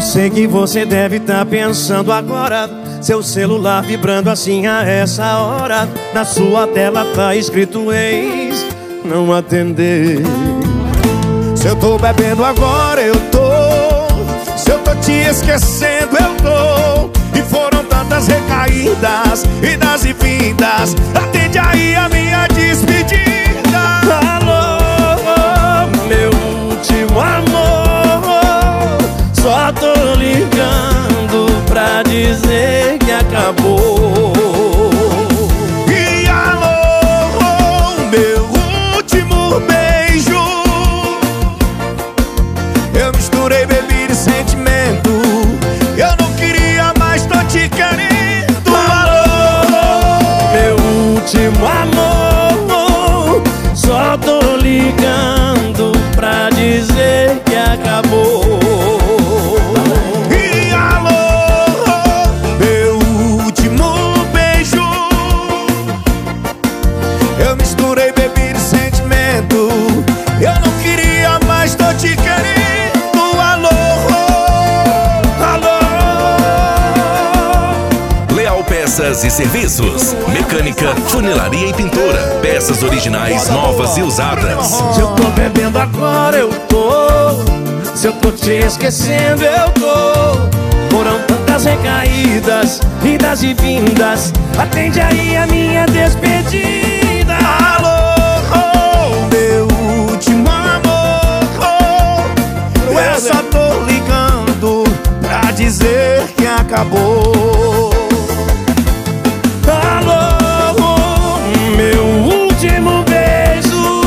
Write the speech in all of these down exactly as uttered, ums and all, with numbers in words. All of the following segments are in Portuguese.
Sei que você deve estar pensando agora, seu celular vibrando assim a essa hora. Na sua tela tá escrito ex, não atender. Se eu tô bebendo agora, eu tô. Se eu tô te esquecendo, eu tô. E foram tantas recaídas, idas e vindas. Atende aí a minha despedida. Alô, meu último amor, só tô ligando pra dizer que acabou. E alô, meu último beijo, eu misturei bebida e sentimento. Eu não queria mais, tô te querendo. Alô, meu último amor, só tô ligando pra dizer que acabou. E alô, meu último beijo, eu misturei bebida e sentimento. Eu não queria mais, tô te querendo. Alô, alô. Leal Peças e Serviços, mecânica, funilaria e pintura, peças originais, novas e usadas. Se eu tô bebendo agora, eu tô. Se eu tô te esquecendo, eu tô. Foram tantas recaídas, idas e vindas. Atende aí a minha despedida. Alô, meu último amor, eu só tô ligando pra dizer que acabou. Alô, meu último beijo,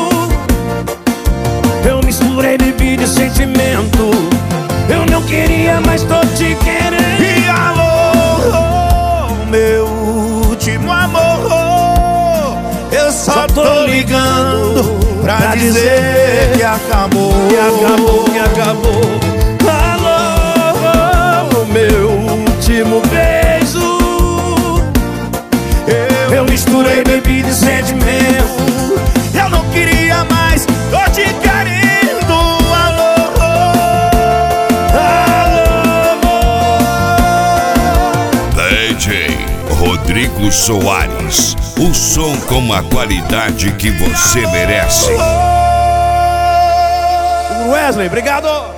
eu misturei bebida e sentimento. Eu não queria, mas tô te querendo. E alô, meu último amor, eu só tô ligando pra dizer que acabou. Que acabou, que acabou. Alô, meu último beijo, eu misturei bebida e sentimento. Eu não queria mais, tô te querendo. Alô, alô. D J Rodrigo Soares, o som com a qualidade que você merece. Wesley, obrigado.